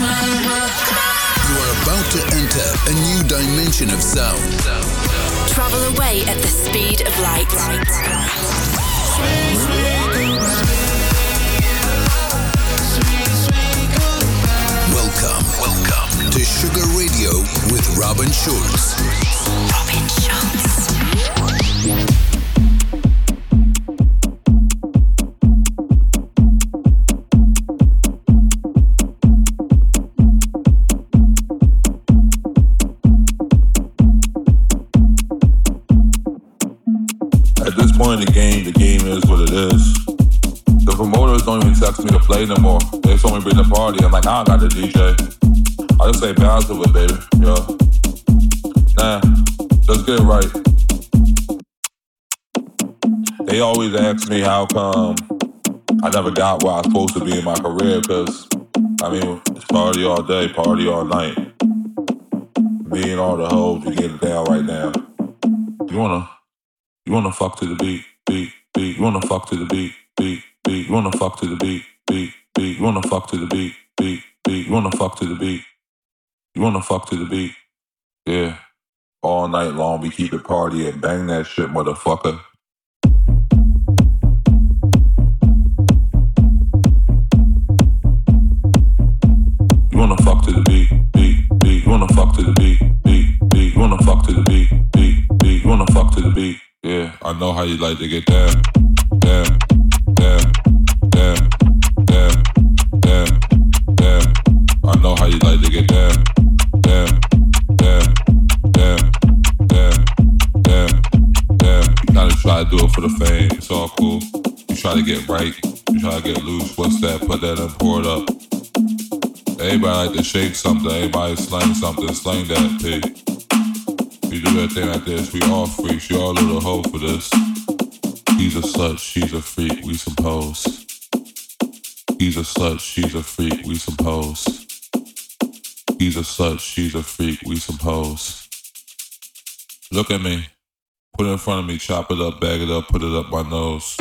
You are about to enter a new dimension of sound. Travel away at the speed of light. Welcome to Sugar Radio with Robin Schulz. Robin Schulz. At this point in the game is what it is. The promoters don't even text me to play no more. They told me bring the party. I'm like, I don't got the DJ. I just say bounce to it, baby. Yo. Nah, let's get it right. They always ask me how come I never got where I was supposed to be in my career, because, I mean, it's party all day, party all night. Me and all the hoes, we get it down right now. You wanna fuck to the beat, beat. You wanna fuck to the beat, beat. You wanna fuck to the beat, beat. You wanna fuck to the beat, beat. You wanna fuck to the beat. You wanna fuck to the beat. Yeah. All night long we keep it party and bang that shit, motherfucker. You wanna fuck to the beat, beat. You wanna fuck to the beat, beat. You wanna fuck to the beat, beat. You wanna fuck to the beat. Yeah, I know how you like to get down. I know how you like to get down. You gotta try to do it for the fame, it's all cool. You try to get right, you try to get loose. What's that? Put that and pour it up. Everybody like to shake something, everybody slang something, slang that pig. We do that thing like this, we all freaks, you all little hoe for this. He's a slut, she's a freak, we some hoes. He's a slut, she's a freak, we some hoes. He's a slut, she's a freak, we some hoes. Look at me, put it in front of me, chop it up, bag it up, put it up my nose.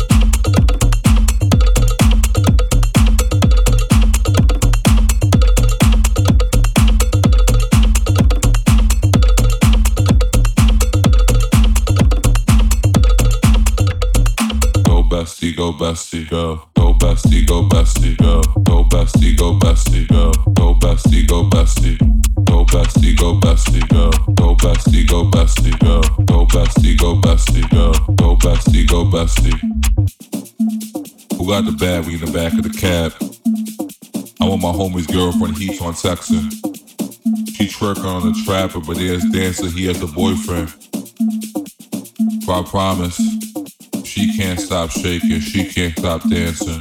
Go bestie, go. Go bestie, go bestie, go. Go bestie, go bestie, go. Go bestie, go bestie. Go bestie, go bestie, go. Go bestie, go bestie, go. Go bestie, go bestie, go. Go bestie, go bestie. Who got the bag? We in the back of the cab. I want my homie's girlfriend, he's on texting. She twerking on the trapper, but there's dancer, he has a boyfriend. But I promise, she can't stop shaking, she can't stop dancing.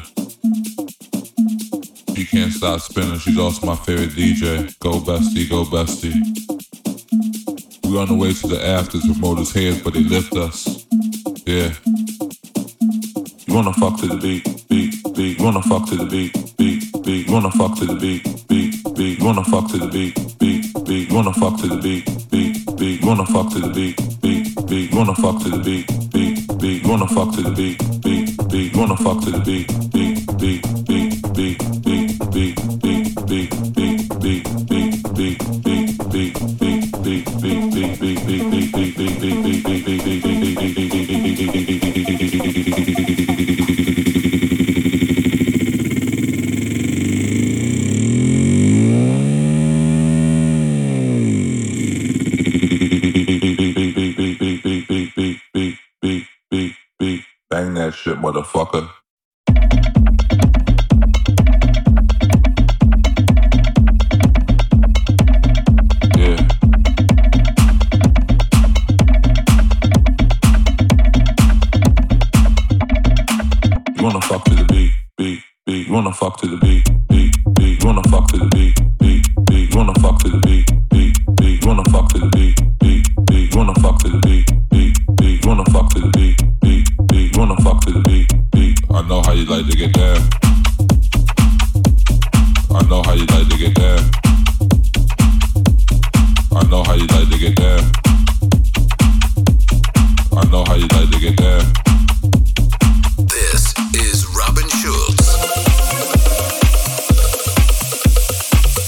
She can't stop spinning, she's also my favorite DJ. Go bestie, go bestie. We on the way to the afters, promoters' hands, but they lift us. Yeah. You wanna fuck to the beat, beat. You wanna fuck to the beat, beat. You wanna fuck to the beat, beat. You wanna fuck to the beat, beat. You wanna fuck to the beat, beat. You wanna fuck to the beat, beat. You wanna fuck to the beat, beat. You wanna fuck to the beat, beat. You wanna fuck to the beat, beat. Bang that shit, motherfucker. Yeah. You wanna fuck to the beat, beat. You wanna fuck to the beat, beat. You wanna fuck to the beat, beat. You wanna fuck to the beat, beat. You wanna fuck to the beat, beat. You wanna fuck to the beat, beat. You wanna fuck to the beat, beat. You wanna fuck to the beat, beat. I know how you like to get down. I know how you like to get down. I know how you like to get down. I know how you like to get down. This is Robin Schulz.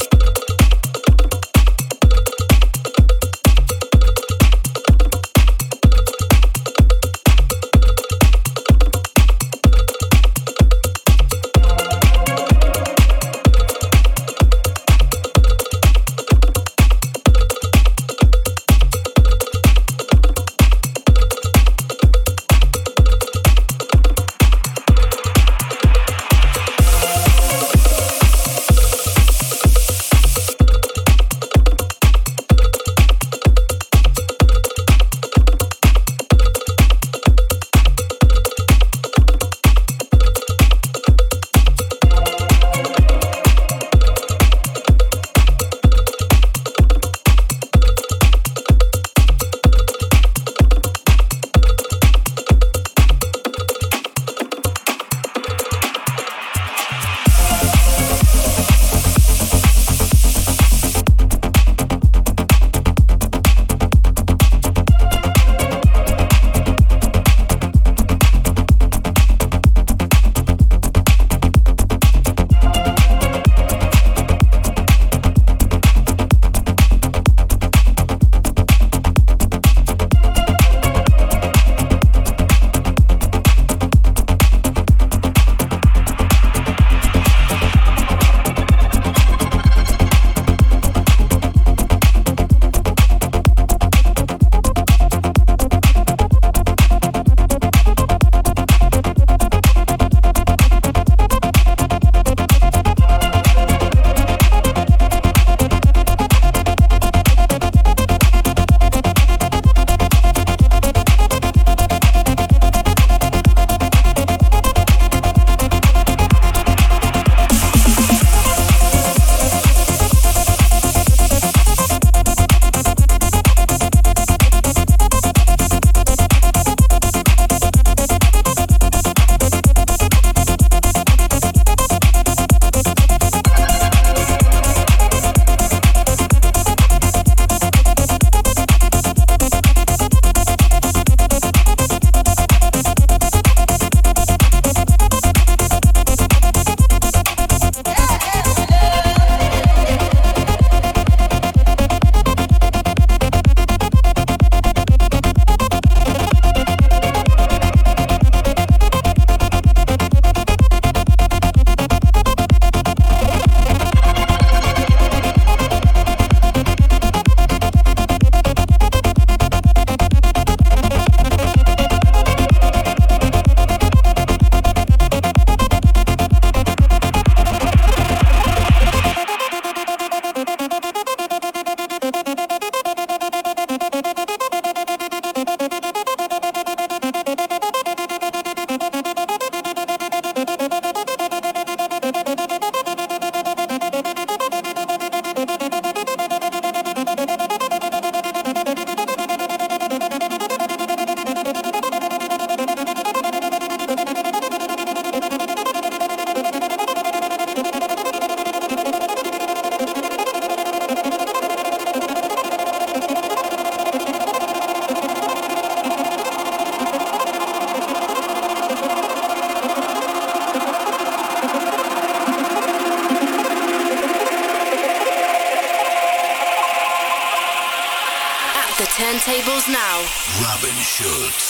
turntables now. Robin Schulz.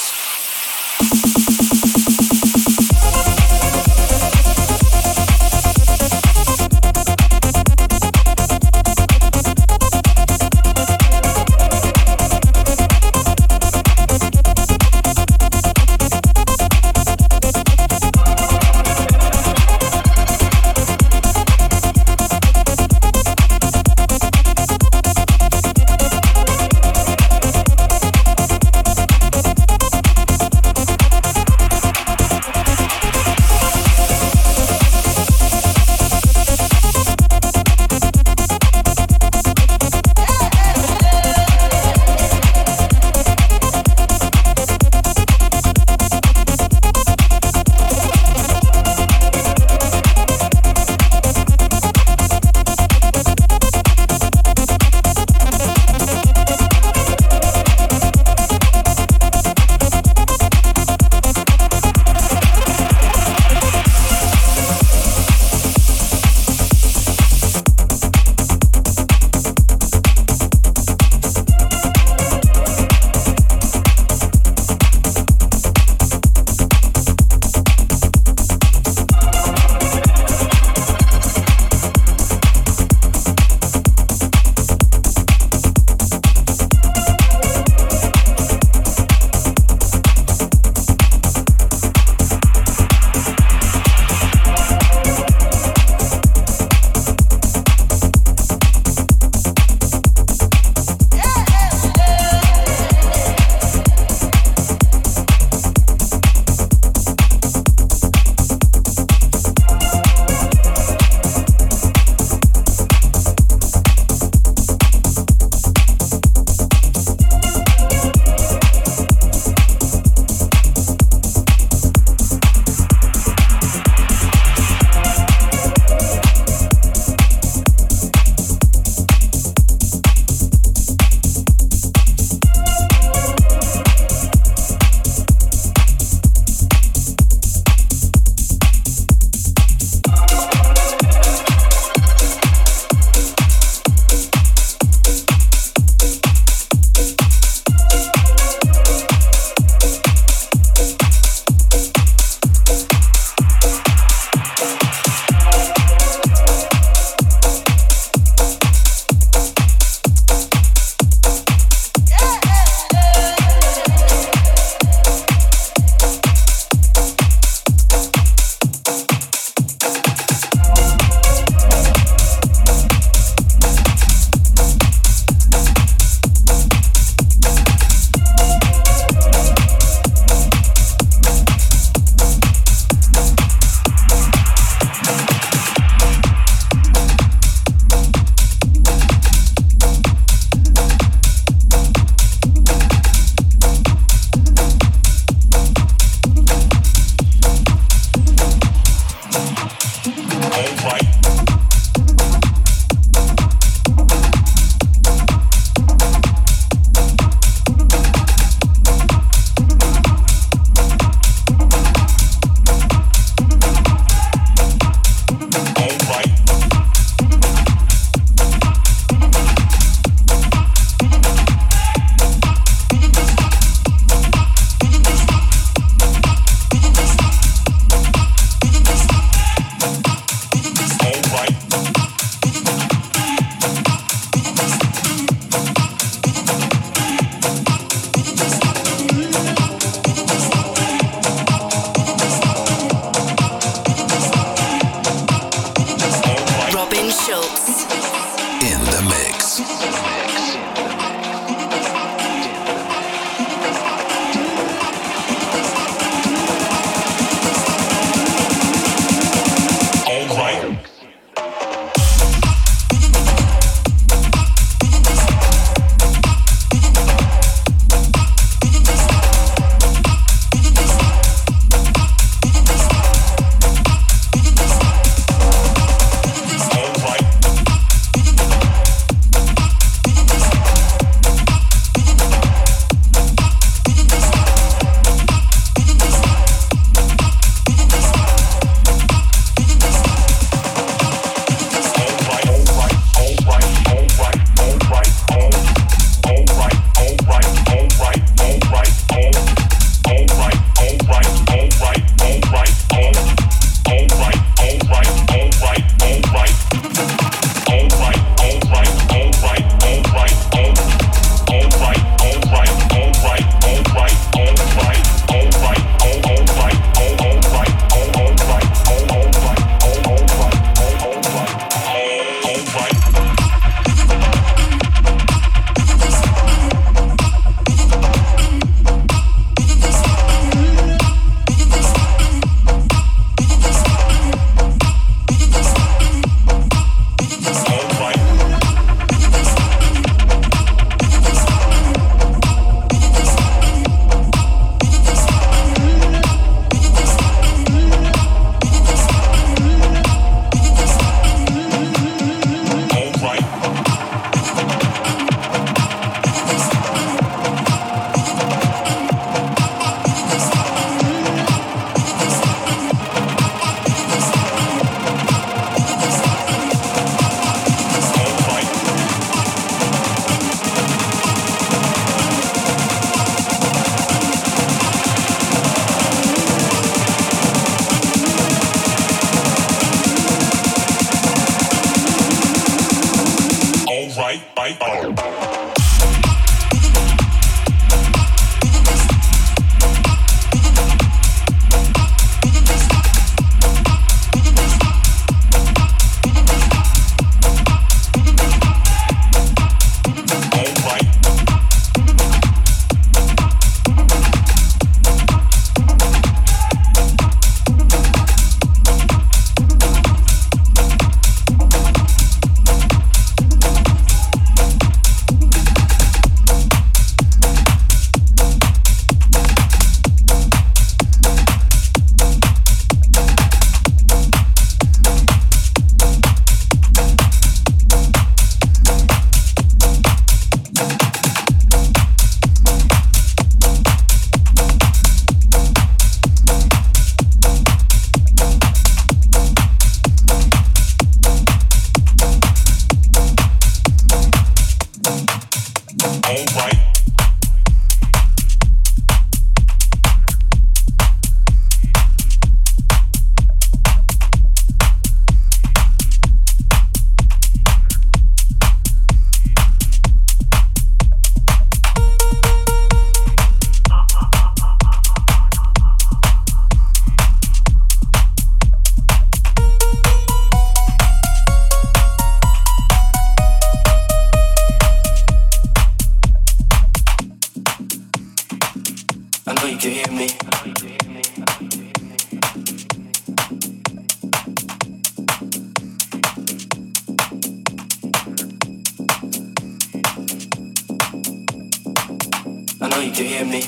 know you can hear me.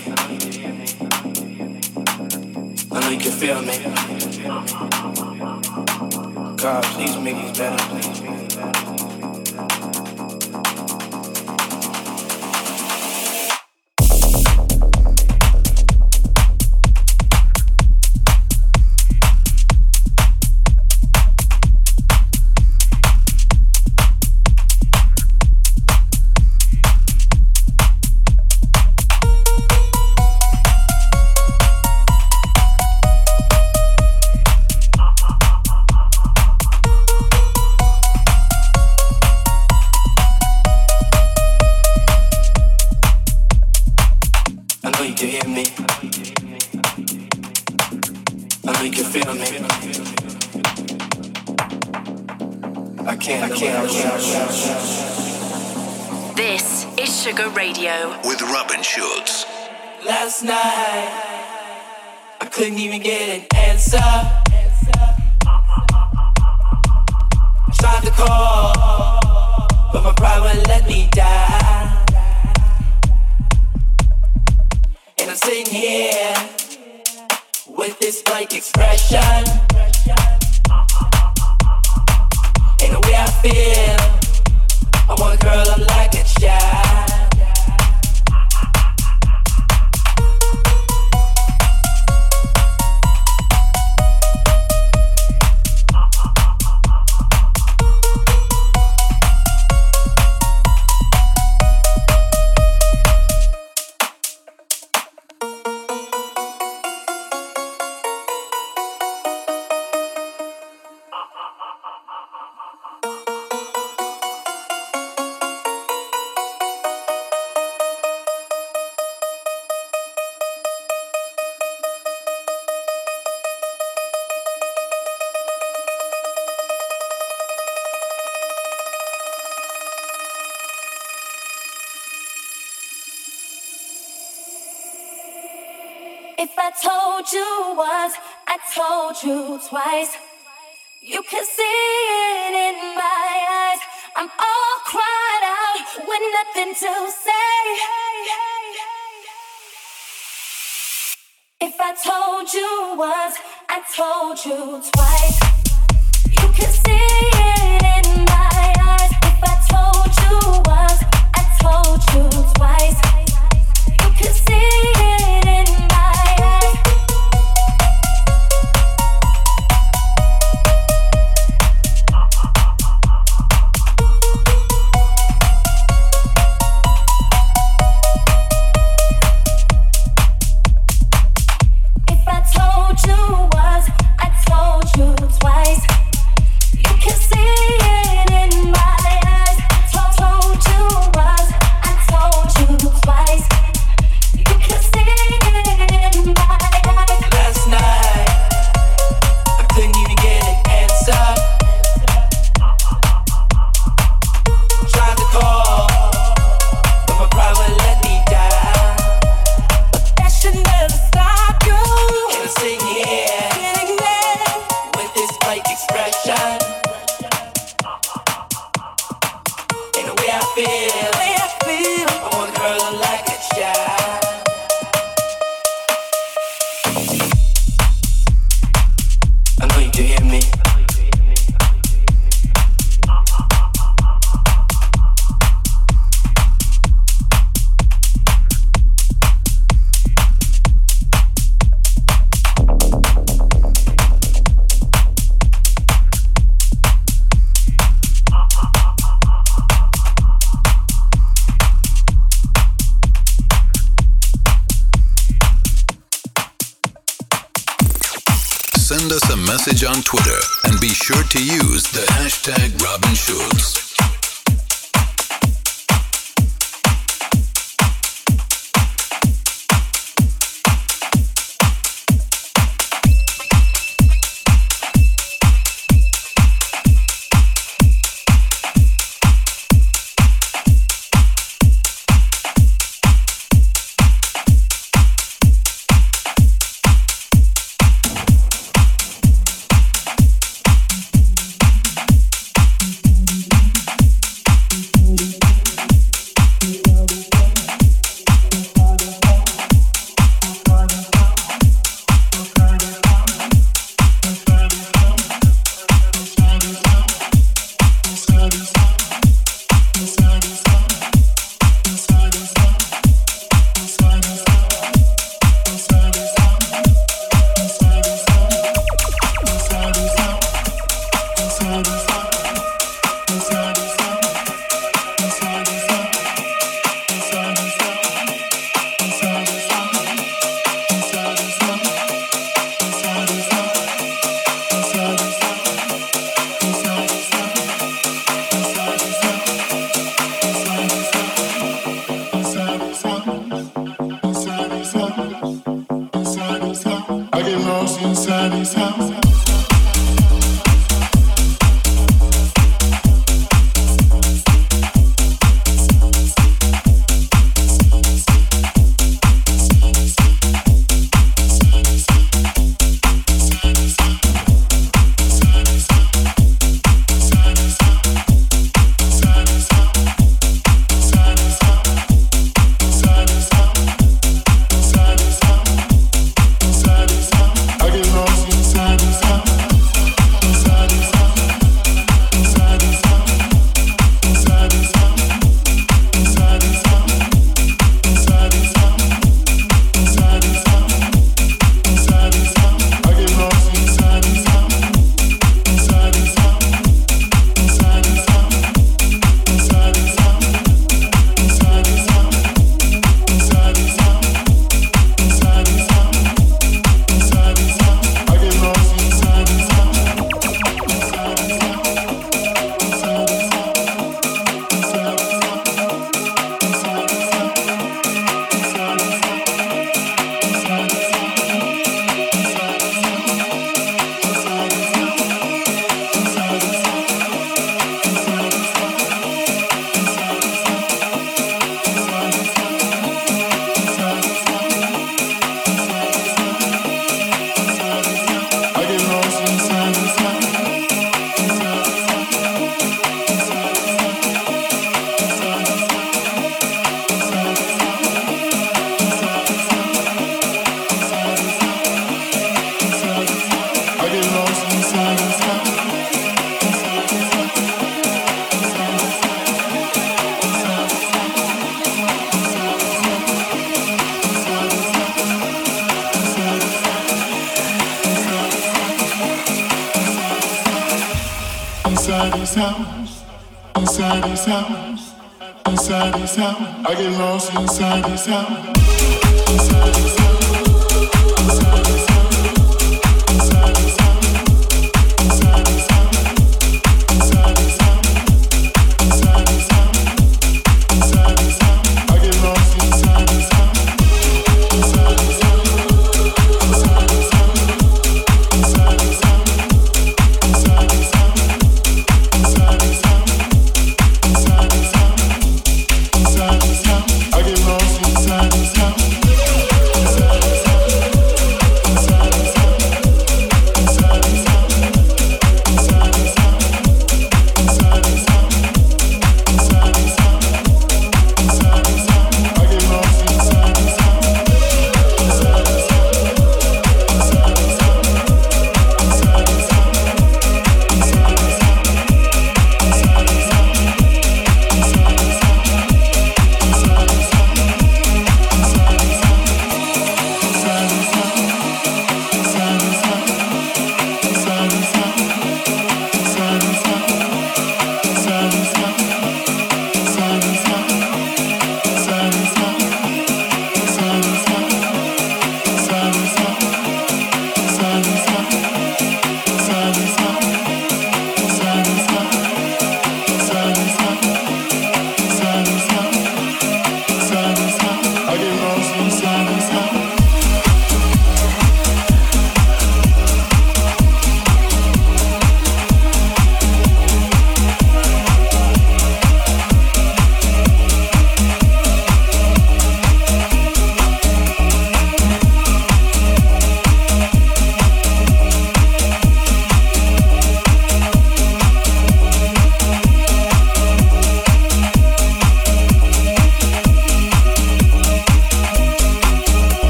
I know you can feel me. God, please make these better. Please make these better. This is Sugar Radio with Robin Schulz. Last night, I couldn't even get an answer. I tried to call, but my pride wouldn't let me die. And I'm sitting here with this blank expression. And the way I feel, I wanna curl up like a child. If I told you once, I told you twice. You can see it in my eyes. I'm all cried out with nothing to say. If I told you once, I told you twice. You can see it in my eyes. If I told you once, I told you twice. You can see it in my eyes. If I told you once, I told you twice. You can see it in my eyes. Told you once, I told you twice. You can see it in my eyes. Last night, I couldn't even get an answer. Tried to call, but my pride wouldn't let me die. That should never stop you. And I'm sitting here Getting there. with this blank expression. And the way I feel, Way I feel. I wanna curl up like a child. I know you can hear me. Send us a message on Twitter and be sure to use the hashtag Robin Schulz. I get lost inside the sound. Inside the sound. Inside the sound. Inside the sound. Inside the sound. Inside the sound. Inside the sound. Inside the sound. I get lost inside the sound. Inside the sound. Inside the sound. Inside the sound. Inside the sound. Inside the sound. Inside the sound. Inside the sound, I get lost inside the sound. Inside the sound, inside the sound, inside the sound, inside the sound, inside the sound, inside the sound, inside the sound, I get lost inside the sound. Inside the sound, inside the sound, inside the sound, inside the sound, inside the sound, inside the sound.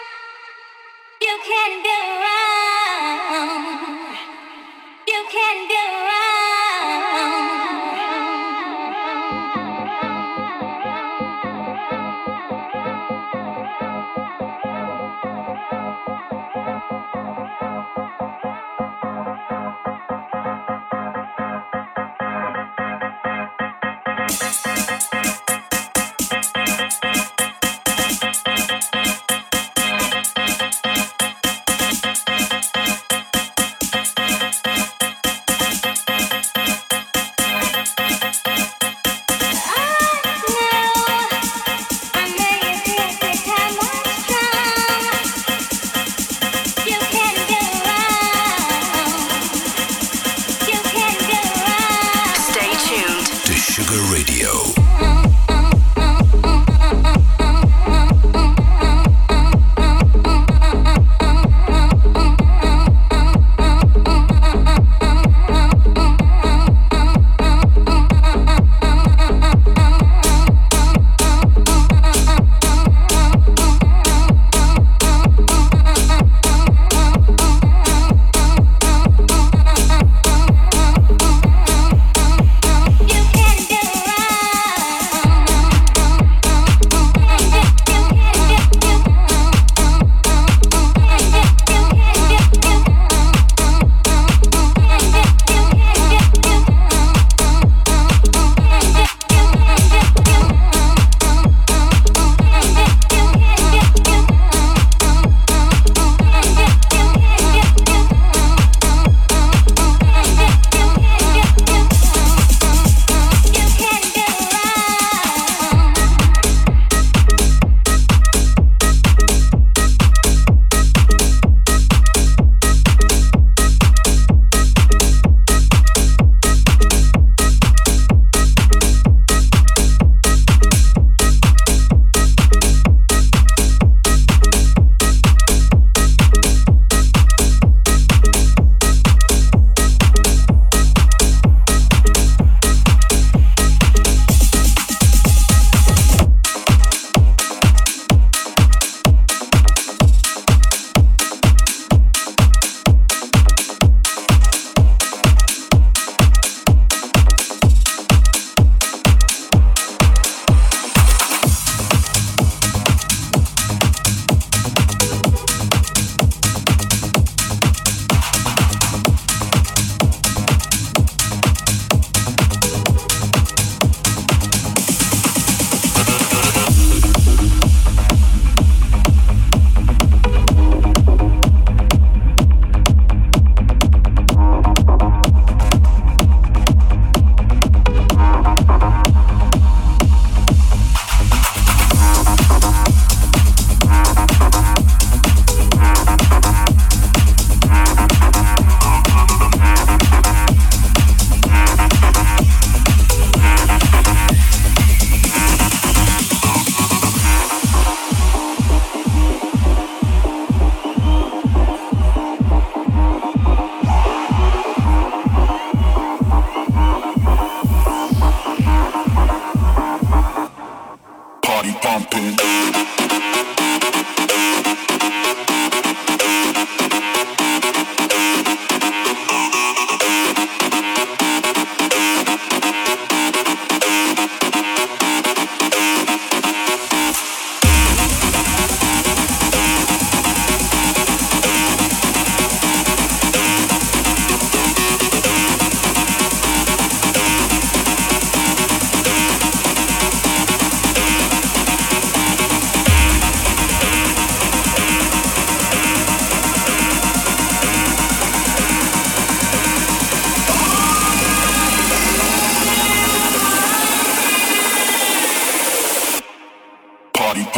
You can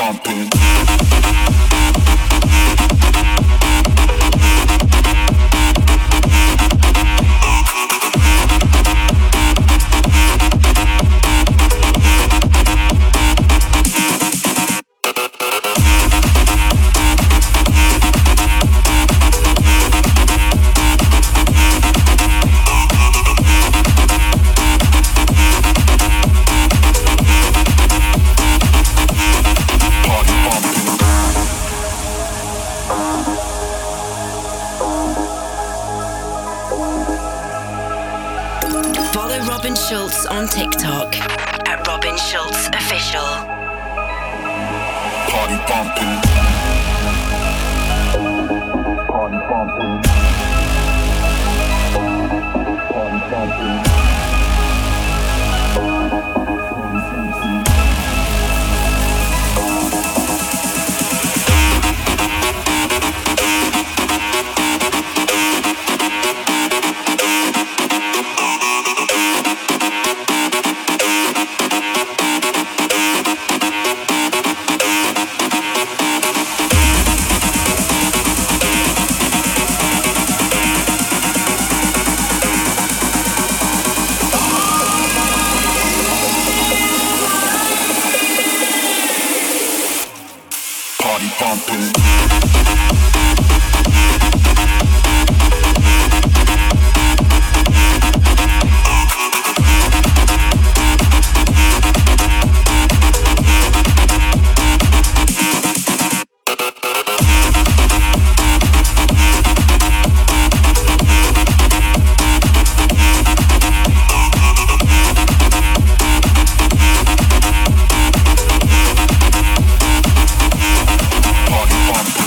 pumping. Schulz on TikTok at Robin Schulz Official. Party pumping. Party pumping. Party pumping. Party pumping.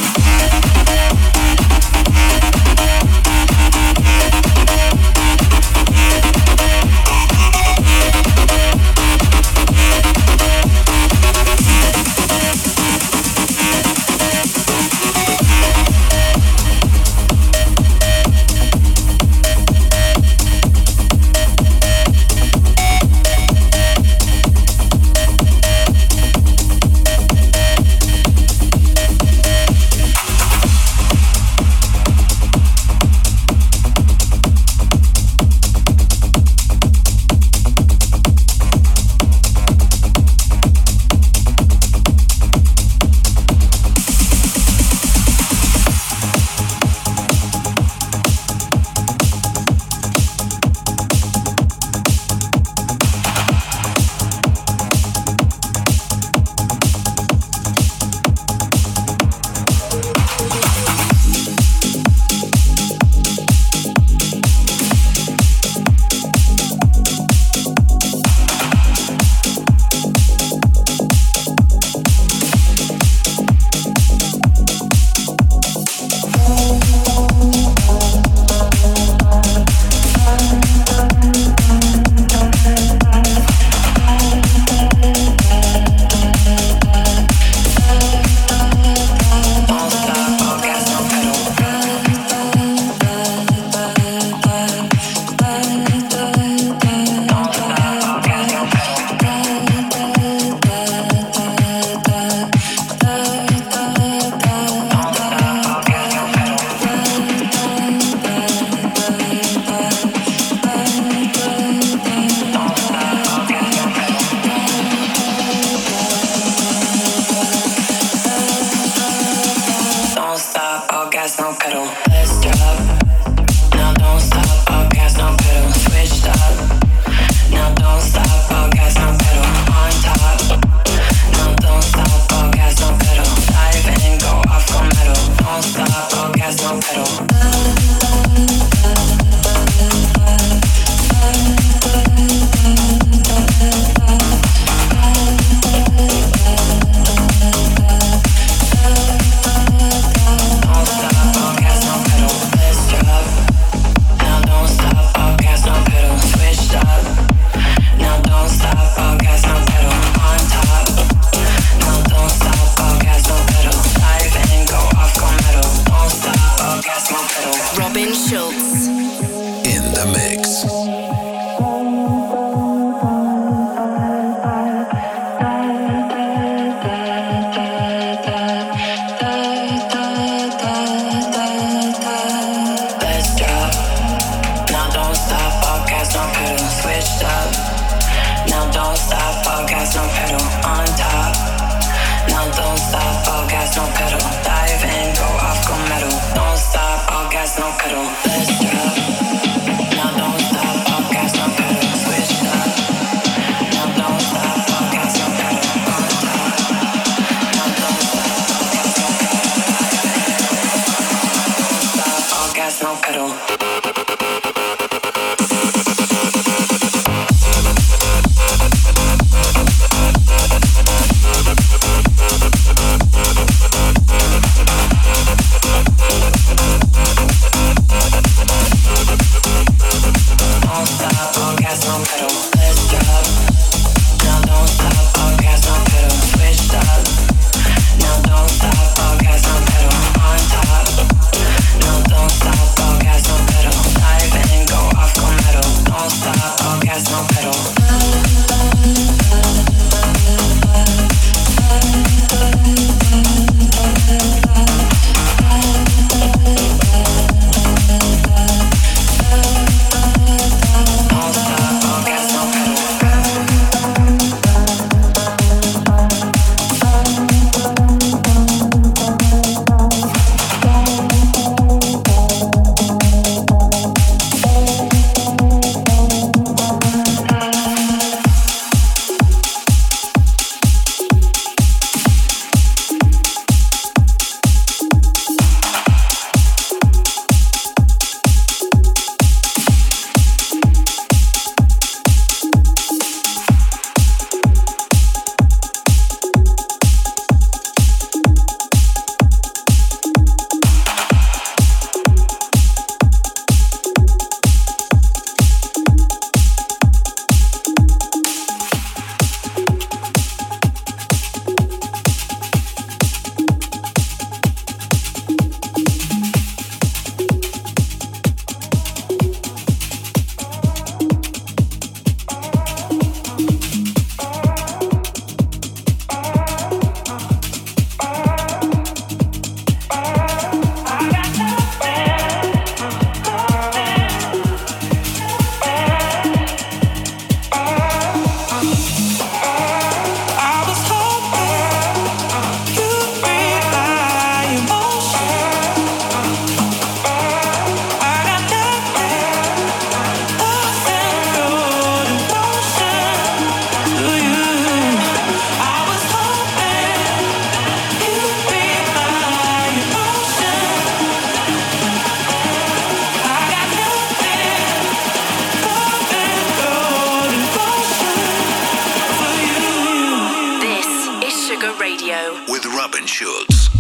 Schulz.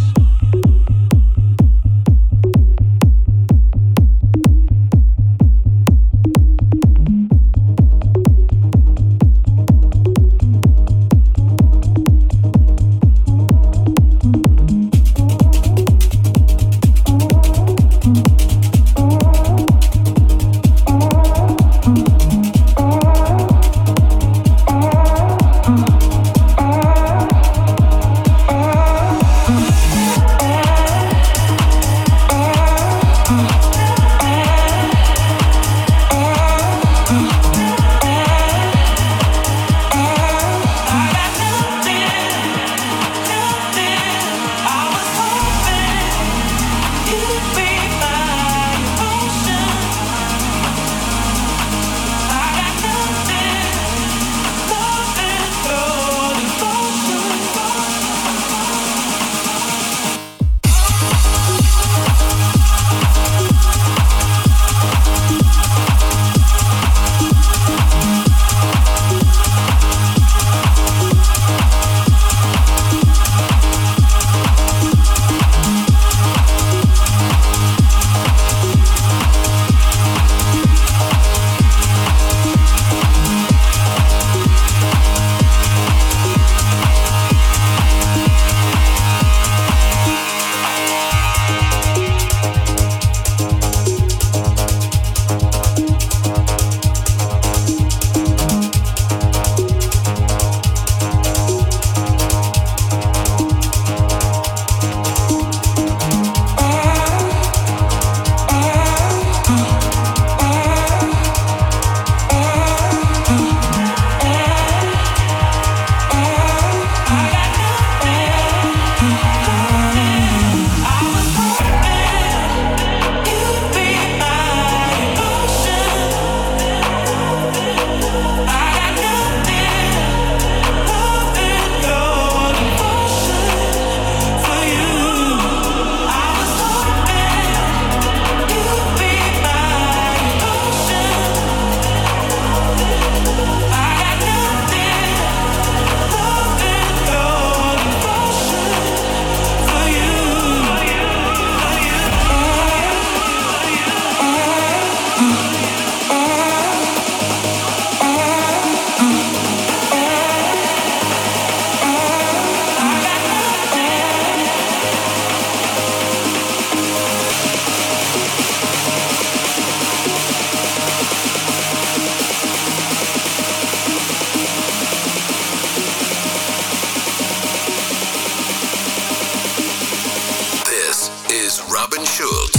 Robin Schulz.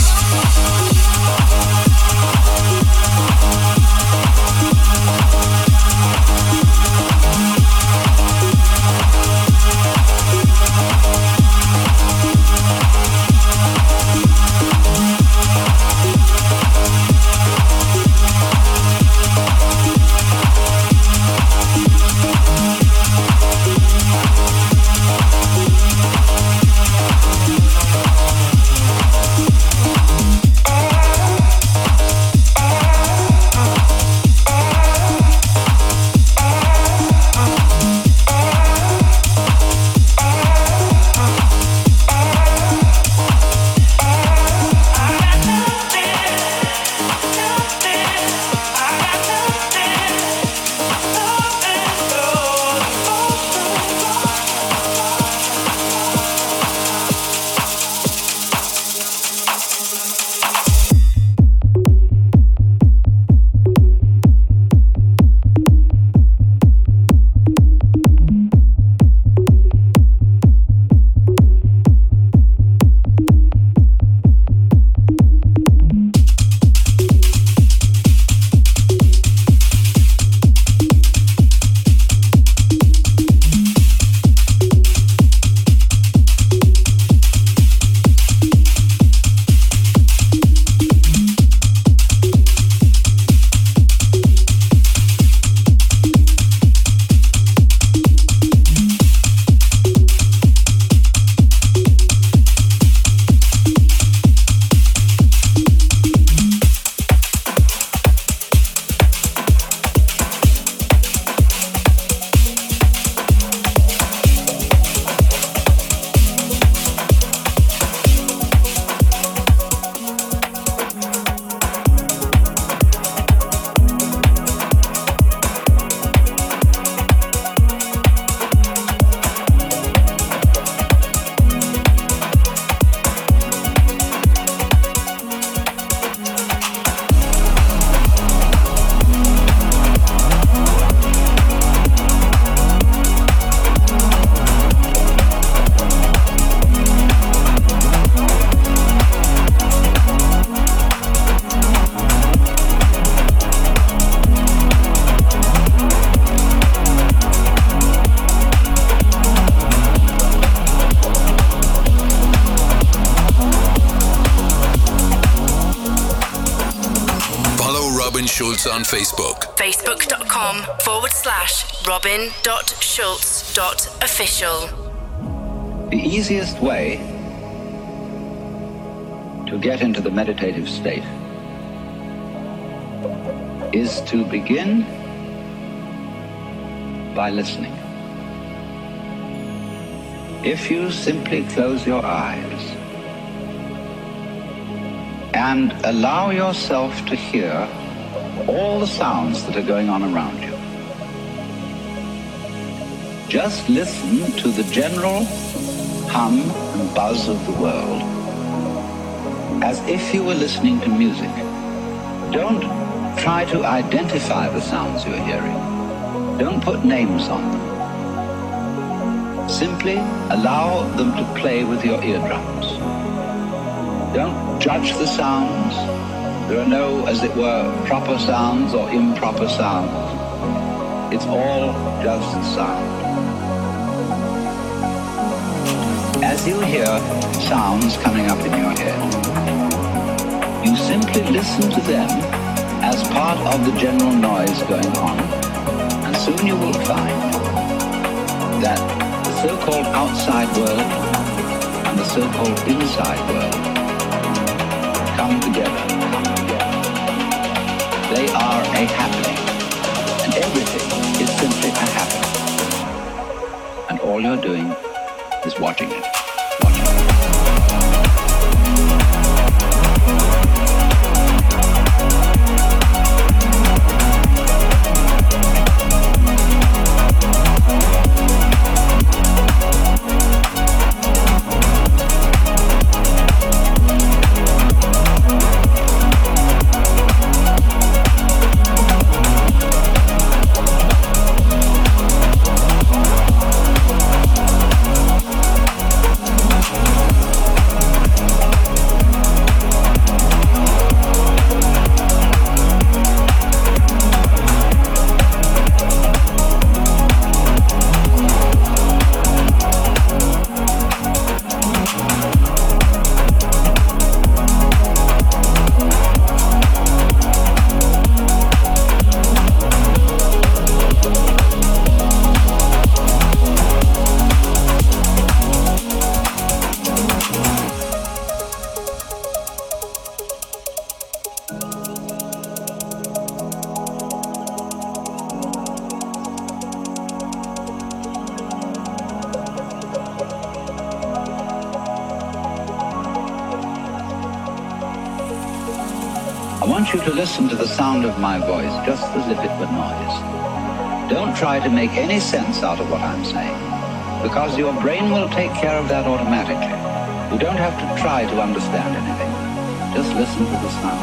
Schultz on Facebook. Facebook.com/robin.schultz.official. The easiest way to get into the meditative state is to begin by listening. If you simply close your eyes and allow yourself to hear all the sounds that are going on around you, just listen to the general hum and buzz of the world as if you were listening to music. Don't try to identify the sounds you're hearing. Don't put names on them. Simply allow them to play with your eardrums. Don't judge the sounds. There are no, as it were, proper sounds or improper sounds. It's all just sound. As you hear sounds coming up in your head, you simply listen to them as part of the general noise going on, and soon you will find that the so-called outside world and the so-called inside world come together. They are a happening, and everything is simply a happening. And all you're doing is watching it. I want you to listen to the sound of my voice just as if it were noise. Don't try to make any sense out of what I'm saying, because your brain will take care of that automatically. You don't have to try to understand anything. Just listen to the sound.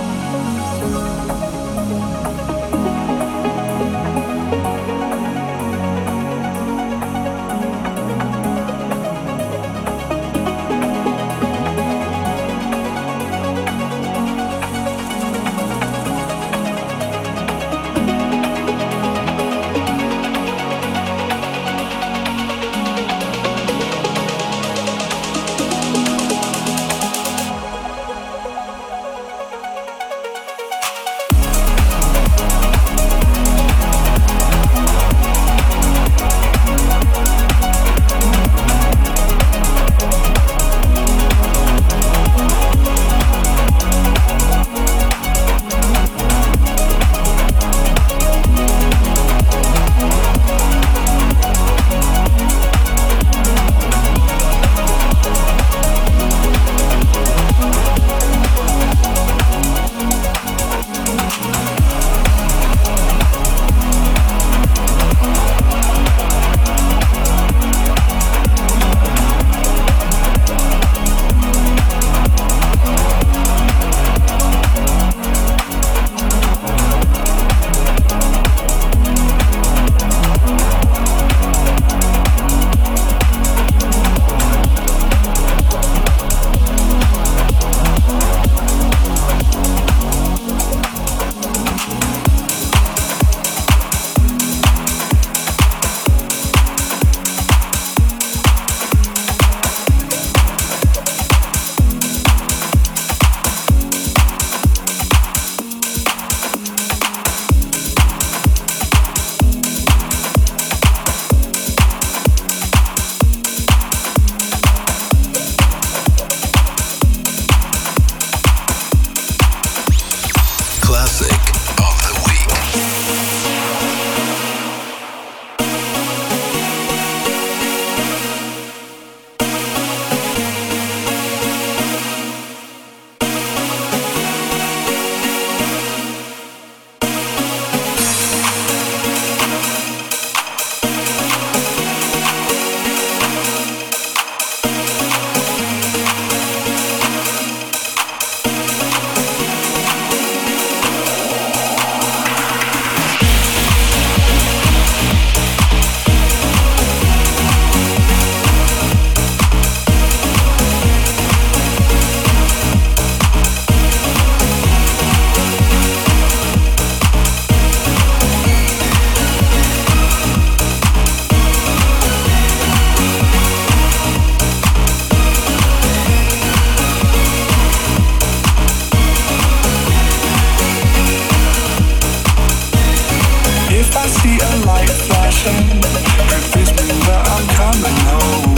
see a light flashing, could this mean that I'm coming home?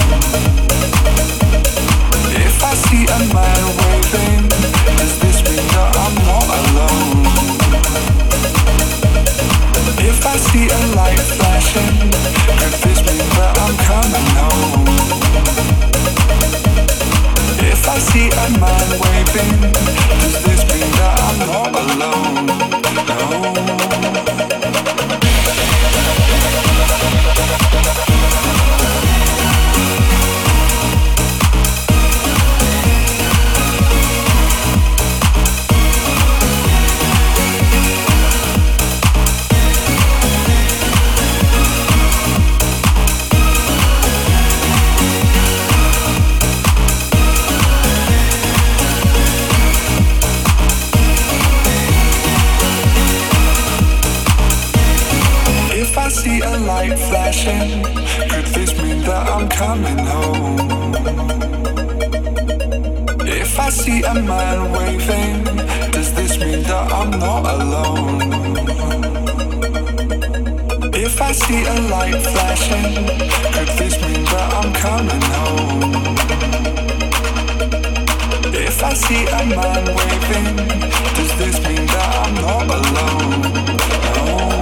If I see a man waving, does this mean that I'm not alone? If I see a light flashing, could this mean that I'm coming home? If I see a man waving, does this mean that I'm not alone? No. See a light flashing, could this mean that I'm coming home? If I see a man waving, does this mean that I'm not alone? If I see a light flashing, could this mean that I'm coming home? If I see a man waving, does this mean that I'm not alone? No.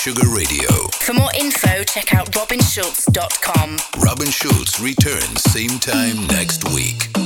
Sugar Radio. For more info, check out robinschultz.com. Robin Schulz returns same time next week.